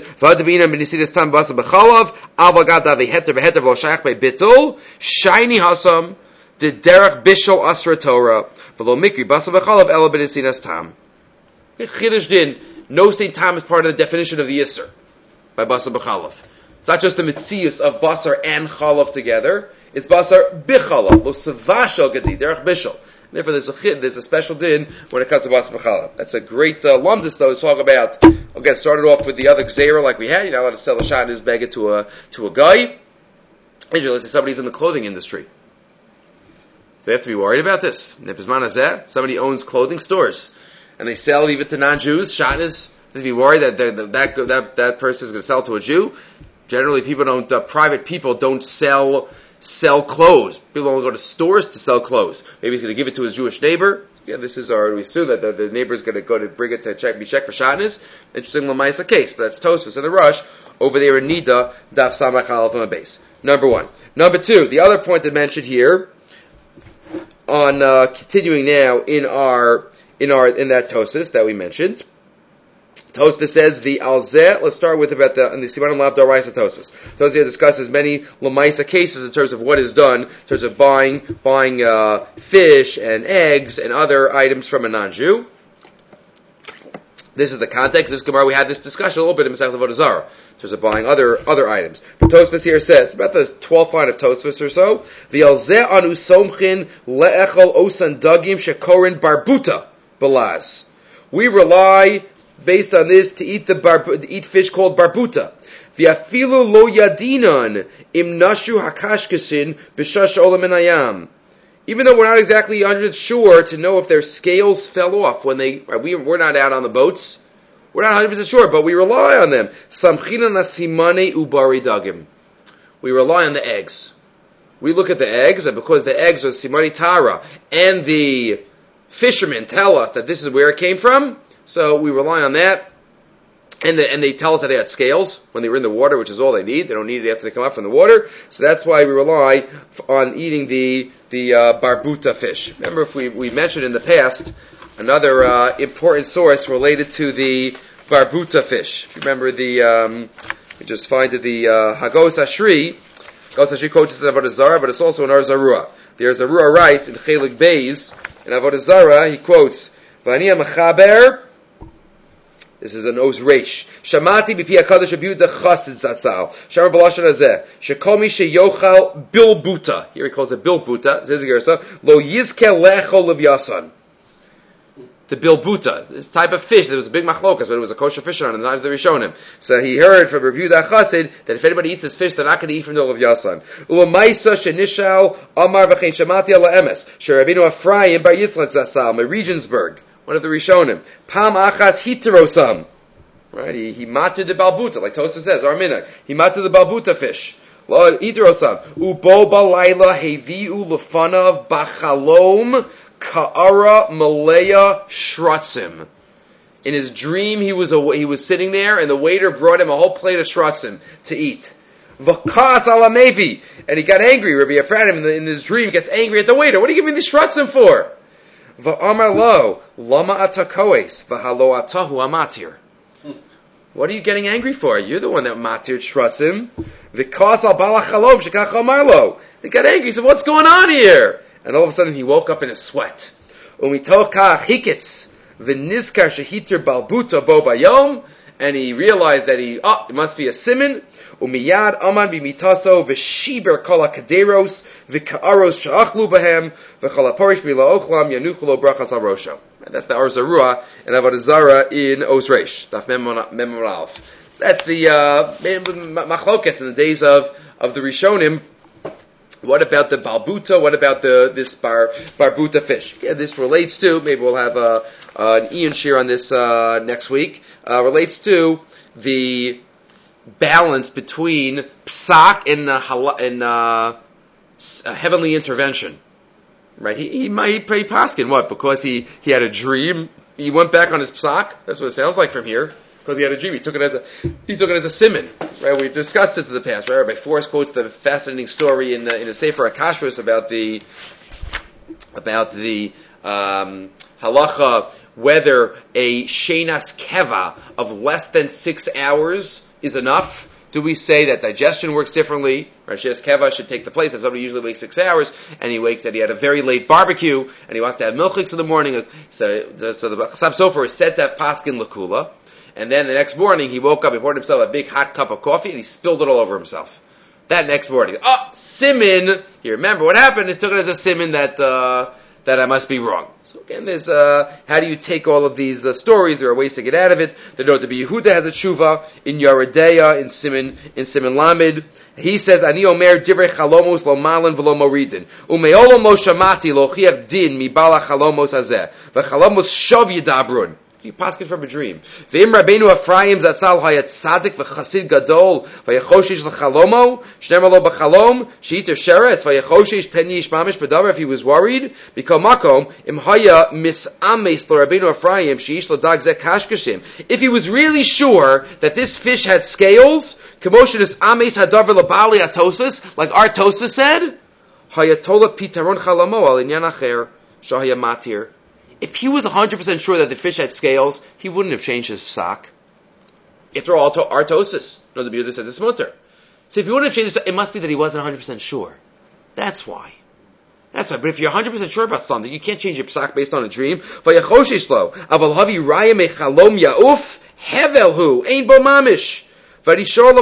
shiny hasam, the derech bishol asra Torah, v'lo mikri basa b'chalav ela b'nesinas tam. Chiddush din, no saying tam is part of the definition of the Yisr by basa b'chalav. It's not just the mitzias of basar and chalav together. It's basar b'chalav, lo savashal gadi, derech bishol. Therefore, there's a chid, there's a special din when it comes to basar b'chalav. That's a great uh, lumdus though to talk about. Again, started off with the other gzeira like we had. You're not allowed to sell a shot in his beggar to a to a guy. And let's say somebody's in the clothing industry. They have to be worried about this. Somebody owns clothing stores and they sell even to non-Jews. Shot is they have to be worried that that that that, that person is going to sell to a Jew. Generally, people don't. Uh, private people don't sell. Sell clothes. People don't go to stores to sell clothes. Maybe he's going to give it to his Jewish neighbor. Yeah, this is our, we assume that the, the neighbor is going to go to bring it to check, be checked for shatnez. Interesting Lamaisa case, but that's Tosfos and the Rush over there in Nida, Daf Samach Aleph on the base. Number one. Number two, the other point I mentioned here, on, uh, continuing now in our, in our, in that Tosfos that we mentioned, Tosfos says the alzeh. Let's start with about the in the Simanim Lav Doraisa Tosfos. Tosfos here discusses many lamaisa cases in terms of what is done in terms of buying buying uh, fish and eggs and other items from a non-Jew. This is the context. This Gemara we had this discussion a little bit in Masechtas Avodah Zarah in terms of buying other other items. But Tosfos here says about the twelfth line of Tosfos or so. The alzeh anu somchin leechol osan dagim shekorin barbuta balaz. We rely. Based on this, to eat the bar, to eat fish called barbuta. V'afilu lo yadinan im nashu hakashkasin b'shash olam enayam. Even though we're not exactly one hundred percent sure to know if their scales fell off when they, we, we're not out on the boats. We're not one hundred percent sure, but we rely on them. Samchina nasimane ubari dagim. We rely on the eggs. We look at the eggs, and because the eggs are simani tara, and the fishermen tell us that this is where it came from, so we rely on that, and the, and they tell us that they had scales when they were in the water, which is all they need. They don't need it after they come up from the water. So that's why we rely on eating the the uh, barbuta fish. Remember, if we we mentioned in the past another uh, important source related to the barbuta fish. If you remember the, um, we just find it the uh, Hagos Ashri. Hagos Ashri quotes it in Avodah Zarah, but it's also in Ar Zarua. The Ar Zarua writes in Chelik Beis in Avodah Zarah. He quotes, "V'ani mechaber." This is an Oz Reish. Shamati b'pi HaKadosh Rabbi Yehuda Chassid Zatzal. Shamar b'lashon hazeh. Shekol mi sheyochal bilbuta. Here he calls it bilbuta. This is a gersa. Lo yizke lechol levyasan. The bilbuta, this type of fish. There was a big machlokas, but it was a kosher fish on it, and the times the Rishonim. So he heard from Rabbi Yehuda Chassid that if anybody eats this fish, they're not going to eat from the levyasan. Ulamaisa shenishal amar v'chein shamati ala emes. Sherabinu Ephraim bar Yitzchak Zatzal. Regensburg. One of the Rishonim. Pam achas hitirosam. Right? He, he mated the balbuta, like Tosa says, Arminag. He mated the balbuta fish. Hitirosam. Ubo balayla hevi'u lefanav bachalom ka'ara malaya shratzim. In his dream, he was a, he was sitting there, and the waiter brought him a whole plate of shratzim to eat. V'kas alamevi. And he got angry. Rabbi Ephraim, in, in his dream, gets angry at the waiter. What are you giving me the shratzim for? V'amar lo, lama atakoes, v'halo atahu amatir. What are you getting angry for? You're the one that matir shratzim. V'kas al balachalom shekach amar lo. He got angry. He said, what's going on here? And all of a sudden he woke up in a sweat. Umitoch kach hikitz, v'nizkar shehiter balbuta bo bayom. And he realized that he, oh, it must be a siman. Umiyad aman b'mitaso v'shiber kol hakaderos v'ka'aros sha'achlu bahem v'chalaporish bila ochlam yanuchlo brachas al rosho. That's the Or Zarua and Avodah Zarah in Oz Reish. Daf Mem Alf. That's the uh, machlokes in the days of, of the Rishonim. What about the balbuta? What about the this bar barbuta fish? Yeah, this relates to. Maybe we'll have a, uh, an Ian share on this uh, next week. Uh, relates to the balance between psak and uh, and uh, heavenly intervention. Right? He he might pray paskin. What? Because he, he had a dream. He went back on his psak. That's what it sounds like from here. Because he had a dream, he took it as a he took it as a siman. Right? We've discussed this in the past. Right? Rabbi Forrest quotes the fascinating story in the in the Sefer HaKashrus about the about the um, halacha whether a shenas keva of less than six hours is enough. Do we say that digestion works differently? Right? Shenas keva should take the place if somebody usually wakes six hours and he wakes that he had a very late barbecue and he wants to have milchiks in the morning. So the so the Chasav Sofer is said to have paskin lakula. And then the next morning, he woke up, he poured himself a big hot cup of coffee, and he spilled it all over himself. That next morning, oh, siman! You remember what happened? He took it as a siman that uh, that I must be wrong. So again, there's uh, how do you take all of these uh, stories? There are ways to get out of it. The note to be Yehuda has a tshuva in Yeredeya in Siman in Siman Lamed. He says, "Ani omer divrei chalomos lo malan v'lo moridin umeolam lo shamati lo chiyav din mi bala chalomos hazeh v'chalomos shav yidabrun." You paskin from a dream. V'im Rabbeinu Ephraim zatzal hayat tzadik v'chasid gadol v'yachoshish l'chalomo shnemer lo b'chalom sheiter sheretz v'yachoshish pen yish mamish b'davar. If he was worried, b'kol makom im haya misames lo Rabbeinu Ephraim sheish lo dag zeh kashkashim. If he was really sure that this fish had scales, k'moshen is ames hadavar l'bali atosvus, like our Tosfos said, hayatola pitaron chalomo al inyan acher shahaya matir. If he was one hundred percent sure that the fish had scales, he wouldn't have changed his psak. After all, to our Tosfos, no, the Yehuda says it's mutter. So if he wouldn't have changed his psak, it must be that he wasn't one hundred percent sure. That's why. That's why. But if you're one hundred percent sure about something, you can't change your psak based on a dream. Vayachoshish lo, aval havi raya mechalom yauf, hevelhu, ein bo mamish. Why didn't the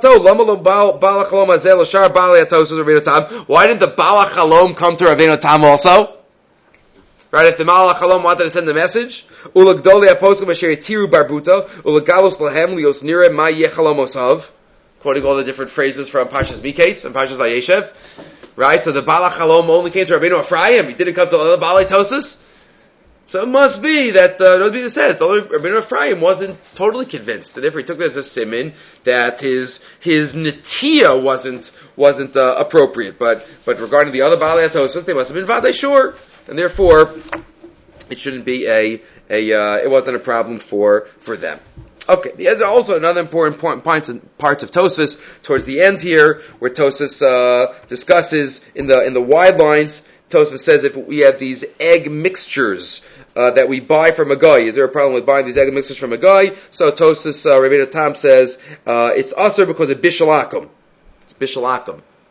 Bala Chalom come to Rabbeinu Tam also? Right, if the Malach Halom wanted to send the message, Ulagdoli apostle Masher Tiru Barbuta, Ulagalos Lahem Lios Nira Ma Yechalomosav, quoting all the different phrases from Pashas Miketz and Pashas Vayeshev. Right, so the Balach Halom only came to Rabbeinu Ephraim, he didn't come to other Balei Tosfos. So it must be that, uh, it be said, Rabbeinu Ephraim wasn't totally convinced, that if he took it as a siman, that his, his netiya wasn't, wasn't, uh, appropriate. But, but regarding the other Balei Tosfos, they must have been Vadei sure. And therefore, it shouldn't be a, a uh, it wasn't a problem for, for them. Okay, there's also another important point, parts, parts of Tosfos towards the end here, where Tosfos uh, discusses in the in the wide lines. Tosfos says if we have these egg mixtures uh, that we buy from a guy, is there a problem with buying these egg mixtures from a guy? So Tosfos uh, Rabbeinu Tam says uh, it's usher because of bishalakum. It's bishalakum.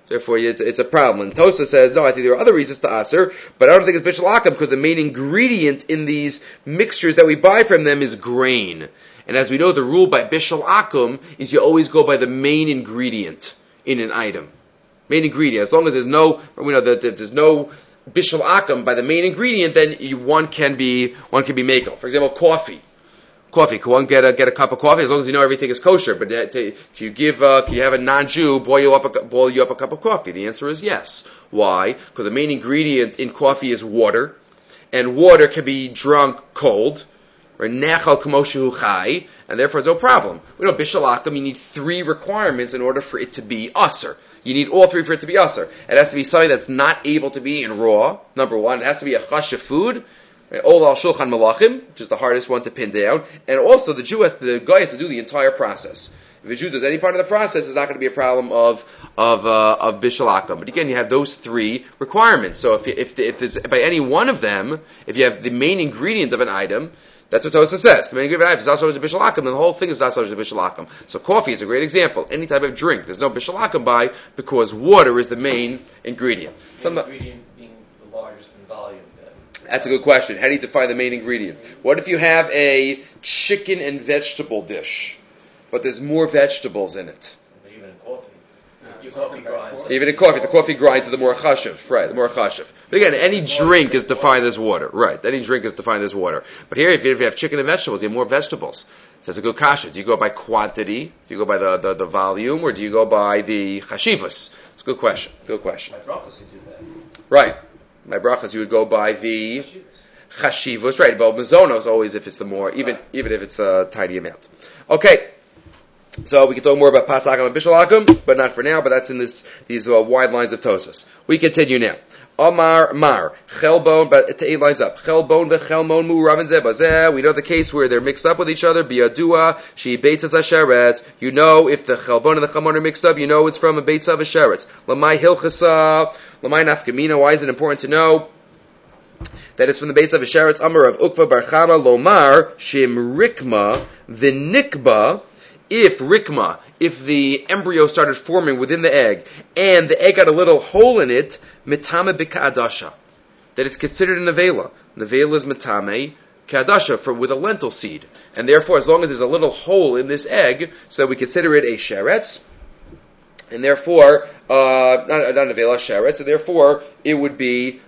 Therefore, it's, it's a problem. And Tosa says, no, I think there are other reasons to aser, but I don't think it's bishul akum because the main ingredient in these mixtures that we buy from them is grain. And as we know, the rule by bishul akum is you always go by the main ingredient in an item. Main ingredient. As long as there's no, we know that if there's no bishul akum by the main ingredient, then you, one can be one can be makel. For example, coffee. Coffee. Can one get a get a cup of coffee as long as you know everything is kosher? But uh, to, can you give? Uh, can you have a non-Jew boil you up a, boil you up a cup of coffee? The answer is yes. Why? Because the main ingredient in coffee is water, and water can be drunk cold, or nechal kamoshu chai, and therefore there's no problem. We know bishul akum. You need three requirements in order for it to be aser. You need all three for it to be aser. It has to be something that's not able to be eaten raw. Number one, it has to be a chashav food. Ol al shulchan malachim, which is the hardest one to pin down, and also the Jew has to, the guy has to do the entire process. If a Jew does any part of the process, it's not going to be a problem of of uh, of bishul akum. But again, you have those three requirements. So if you, if if there's by any one of them, if you have the main ingredient of an item, that's what Tosa says. The main ingredient of an item is also the bishul akum, and the whole thing is also the bishul akum. So coffee is a great example. Any type of drink, there's no bishul akum by because water is the main ingredient.
The
Some,
ingredient being the largest in volume.
That's a good question. How do you define the main ingredient? What if you have a chicken and vegetable dish, but there's more vegetables in it?
But even in coffee, your coffee grinds.
Even in coffee, the coffee grinds to the more chashiv, right? The more chashiv. But again, any drink is defined as water, right? Any drink is defined as water. But here, if you, if you have chicken and vegetables, you have more vegetables. So that's a good kasha. Do you go by quantity? Do you go by the, the, the volume, or do you go by the chashivas? It's a good question. Good question.
My brothers could do that.
Right. My brachas, you would go by the chashivos, right? But mazonos always if it's the more, even even if it's a tiny amount. Okay, so we can talk more about pas akum and bishul akum, but not for now. But that's in this these uh, wide lines of Tosas. We continue now. Amar Mar Chelbon, but to eight lines up. Chelbon v'chelmon mu'ravin zeh bazeh. We know the case where they're mixed up with each other. Biadua she beitzas asheretz. You know if the chelbon and the chelmon are mixed up, you know it's from a beitza of asheretz. Lamai hilchasa, lamai nafkamina. Why is it important to know that it's from the beitza of asheretz? Amar of Ukva bar Chama lomar shim rikma v'nikba. If rikma, if the embryo started forming within the egg, and the egg got a little hole in it, mitame b'ka'adasha, that it's considered a nevela. Nevela is mitame ka'adasha, for with a lentil seed, and therefore, as long as there's a little hole in this egg, so we consider it a sheretz, and therefore, uh, not, not nevela, sheretz, and therefore, it would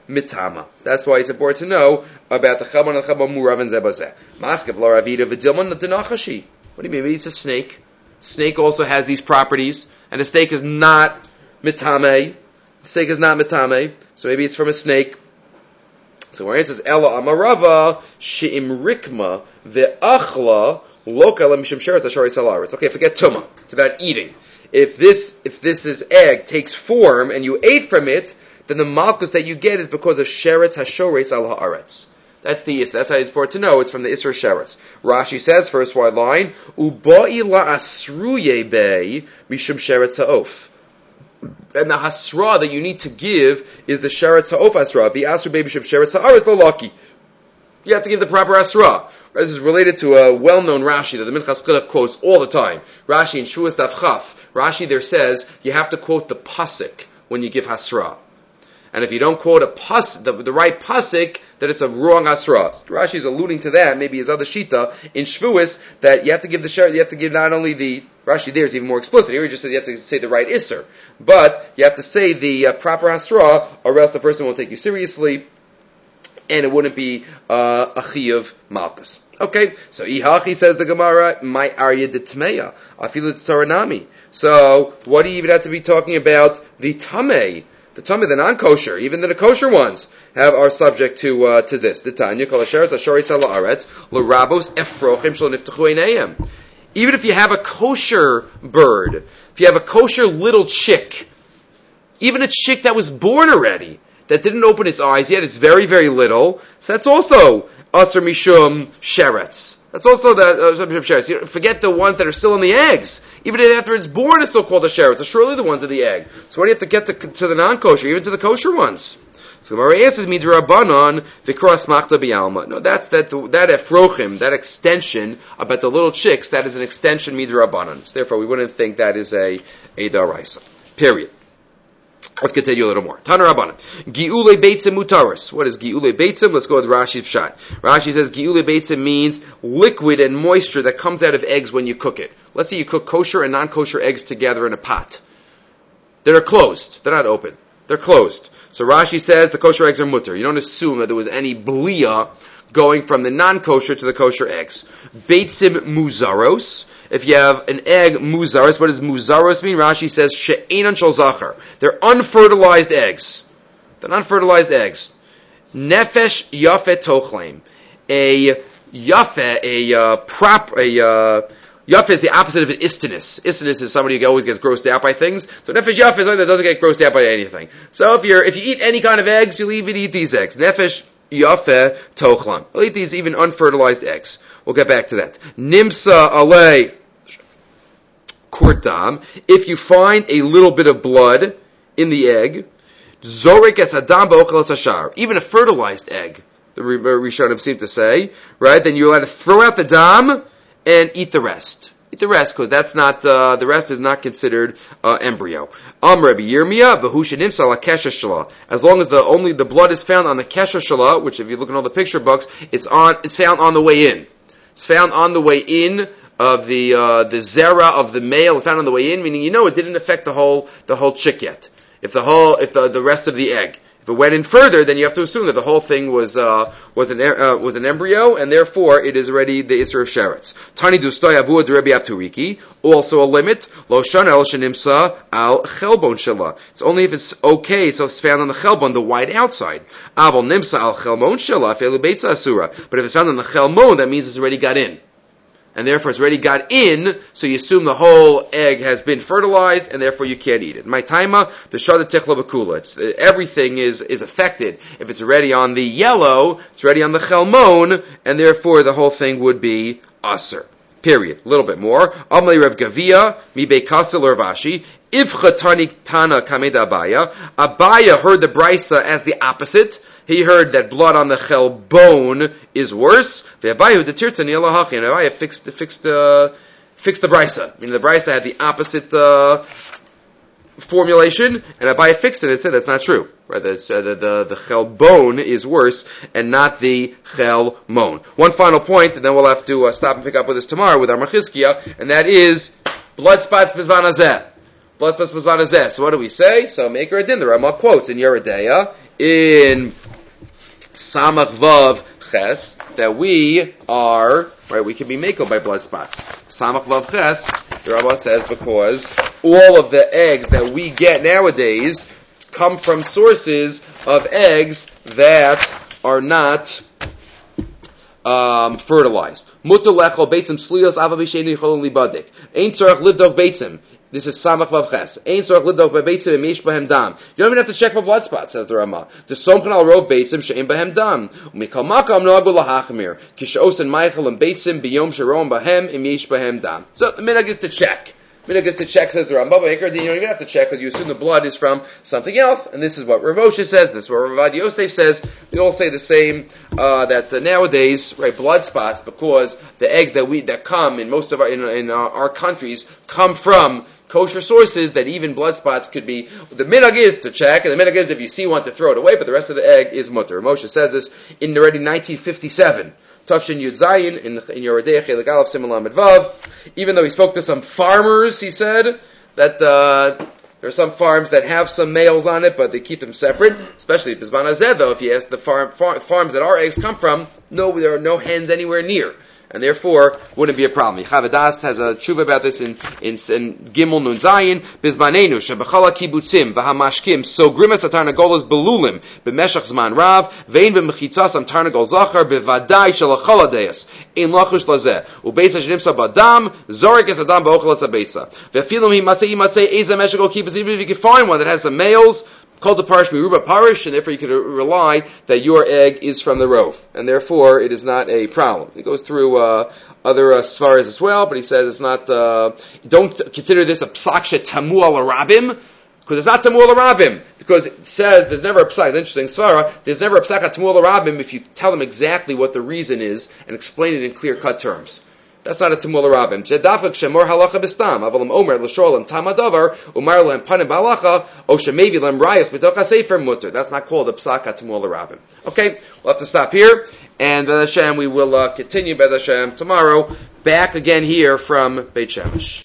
be mitama. That's why it's important to know about the chelmon and chelmon mu'ravin zeh bazeh. Maskav la ravida v'dilman l'denachashi. What do you mean? Maybe it's a snake. Snake also has these properties, and a snake is not mitame. The snake is not mitame, so maybe it's from a snake. So our answer is Ella Amarava She'im Rikma Ve'achla Lokala Mishim Sheretz Ashari Salaretz. Okay, forget Tuma. It's about eating. If this if this is egg takes form and you ate from it, then the malchus that you get is because of Sheretz Hashoretz Al Haaretz. That's the Isra. That's how it's important to know. It's from the Isra Sheretz. Rashi says, first wide line, Uba'i la'asruye bei mishum sheretz ha'of. And the hasra that you need to give is the sheretz ha'of hasra. Be asru bei mishum sheretz ha'aretz lo laki. You have to give the proper hasra. This is related to a well-known Rashi that the Minchas Chinuch quotes all the time. Rashi in Shuas Daf Chaf. Rashi there says you have to quote the pasuk when you give hasra. And if you don't quote a pas, the, the right pasuk, that it's a wrong asra. Rashi is alluding to that, maybe his other shita in Shvuas, that you have to give the share, you have to give not only the Rashi there is even more explicit. Here he just says you have to say the right isser, but you have to say the uh, proper asra, or else the person won't take you seriously, and it wouldn't be uh, a chiyuv malchus. Okay, so Ihachi says the Gemara, my arya de tmeya, afilu tzaranami. So what do you even have to be talking about the tamei? The tummy, the non-kosher, even the kosher ones, have are subject to uh, to this. The Tanya kol asheretz ashoritz ala aretz l'rabos efrochim shel niftachu einayim. Even if you have a kosher bird, if you have a kosher little chick, even a chick that was born already, that didn't open its eyes yet, it's very very little. So that's also aser mishum sheretz. That's also the uh, sheretz. You forget the ones that are still in the eggs. Even after it's born, it's still called a sheretz. It's surely the ones in the egg. So why do you have to get to, to the non-kosher, even to the kosher ones? So the Gemara answers, midrabanan v'kras machta b'yalma. No, that's that that efrochim, that extension about the little chicks. That is an extension midrabanan. So therefore, we wouldn't think that is a a daraisa. Period. Let's continue a little more. Taner Rabbanan. Gi'ule beitzim mutaris. What is gi'ule beitzim? Let's go with Rashi's pshat. Rashi says gi'ule beitzim means liquid and moisture that comes out of eggs when you cook it. Let's say you cook kosher and non-kosher eggs together in a pot. They're closed. They're not open. They're closed. So Rashi says the kosher eggs are mutter. You don't assume that there was any blia going from the non-kosher to the kosher eggs. Beitzim muzaros. If you have an egg muzaros, what does muzaros mean? Rashi says she'enon shel zachar. They're unfertilized eggs. They're unfertilized eggs. Nefesh yafeh tochlaim. A yafeh, a uh, prop, a uh, yafeh is the opposite of an istinus. Istinus is somebody who always gets grossed out by things. So nefesh yafeh is somebody that doesn't get grossed out by anything. So if you're if you eat any kind of eggs, you'll even eat these eggs. Nefesh yafeh tochlam. You'll eat these even unfertilized eggs. We'll get back to that. Nimsa alei kurtam. If you find a little bit of blood in the egg, zorek es adam ba'ochel es hashar. Even a fertilized egg, the Rishonim seem to say, right? Then you're allowed to throw out the dam and eat the rest. Eat the rest, because that's not uh, the rest is not considered uh, embryo. Am Rabbi Yirmiyah v'hu shenimsa ala kesher shala. As long as the only the blood is found on the kesher shala, which if you look at all the picture books, it's on it's found on the way in. It's found on the way in of the uh, the zera of the male. It's found on the way in, meaning you know it didn't affect the whole the whole chick yet. If the whole if the the rest of the egg. If it went in further, then you have to assume that the whole thing was uh, was an uh, was an embryo, and therefore it is already the Isser of Sheretz. Tani dustoy avua d'Rebbe Apturiki, also a limit. Lo shana el shenimsa al chelbon shela. It's only if it's okay, so it's found on the chelbon, the white outside. Aval nimsa al chelmon shela felu beitza asura. But if it's found on the chelmon, that means it's already got in. And therefore it's already got in, so you assume the whole egg has been fertilized, and therefore you can't eat it. My taima, the shada tichla bakula. It's everything is is affected. If it's already on the yellow, it's already on the chelmon, and therefore the whole thing would be aser. Period. A little bit more. Amli Rev Gavia, mi beikasel or Rashi. If chatani tana kamed Abaya, Abaya heard the brisa as the opposite. He heard that blood on the chelbon is worse. Ve'abayu detirtzani alahachi, and Abaye fixed fixed uh, fixed the brisa. I mean, the brisa had the opposite uh, formulation, and Abaye fixed it and said that's not true. Right? That's, uh, the the the chelbon is worse, and not the chelmon. One final point, and then we'll have to uh, stop and pick up with this tomorrow with our Machizkiya, and that is blood spots bizvan hazeh. Blood spots bizvan hazeh. So what do we say? So Maker Adin, the Ramah quotes in Yeridea in Samach Vav Ches that we are right. We can be mako by blood spots. Samach Vav Ches, the Rambam says, because all of the eggs that we get nowadays come from sources of eggs that are not um, fertilized. Mutar lechol beitzim sliyos ava b'sheini yicholin libadik. Ein tzorach livdok beitzim. This is Samach Vav Ches. Ein tzorach livdok beitzim v'meish bahem dam. You don't even have to check for blood spots, says the Rama. The somchen al rov beitzim she'ein bahem dam. Umikol makam noagu lahachmir. Kishosen meichel and beitzim biyom sherom bahem imeish bahem dam. So the minhag is to check. Minhag is to check, says the Rambam. You don't even have to check because you assume the blood is from something else, and this is what Rav Moshe says. This is what Rav Yosef says. We all say the same. Uh, that uh, nowadays, right, blood spots, because the eggs that we that come in most of our in, in our, our countries come from kosher sources, that even blood spots could be. The minhag is to check, and the minhag is if you see one to throw it away, but the rest of the egg is mutter. Moshe says this in already nineteen fifty-seven. Tafshin Yud Zayin in in Yeridea Chelik Aleph Simon Lamed Vav. Even though he spoke to some farmers, he said that uh, there are some farms that have some males on it, but they keep them separate. Especially Bizban Hazeh, though, if you ask the farm, farm farms that our eggs come from, no, there are no hens anywhere near. And therefore, wouldn't be a problem. Yechavadas has a tshuva about this in, in, in Gimel Nun Zayin. Bizmanenu, shebachala kibutzim, v'hamashkim, so grimas atarnagolas belulim, b'meshach zman rav, vein b'mechitzas am tarnagol zachar, b'vadai shalachala deis, in lachush lazeh, ubeisa shenimsa badam, zorik es adam ba'ochel etza beisa. V'afilim hi matzei matzei eza meshach kibutz, even if you can find one that has some males, called the parish miruba parish, and therefore you could rely that your egg is from the rov, and therefore it is not a problem. He goes through uh, other uh, svaras as well, but he says it's not. Uh, don't consider this a psaksha tamu al rabim, because it's not tamu al rabim, because it says there's never a psak. It's interesting svara. There's never a psak tamu al rabim if you tell them exactly what the reason is and explain it in clear cut terms. That's not a Timul Rabim. Jedafik Shemor Halacha Bistam. Avalim Omer L'Sholem Tamadavar Umar Lem Panim Balacha O Shemevi Lem Rayas B'Tocha Sefer Mutter. That's not called a Psaka Timul Rabim. Okay, we'll have to stop here, and B'Ez Hashem we will uh, continue B'Ez Hashem tomorrow. Back again here from Beit Shemesh.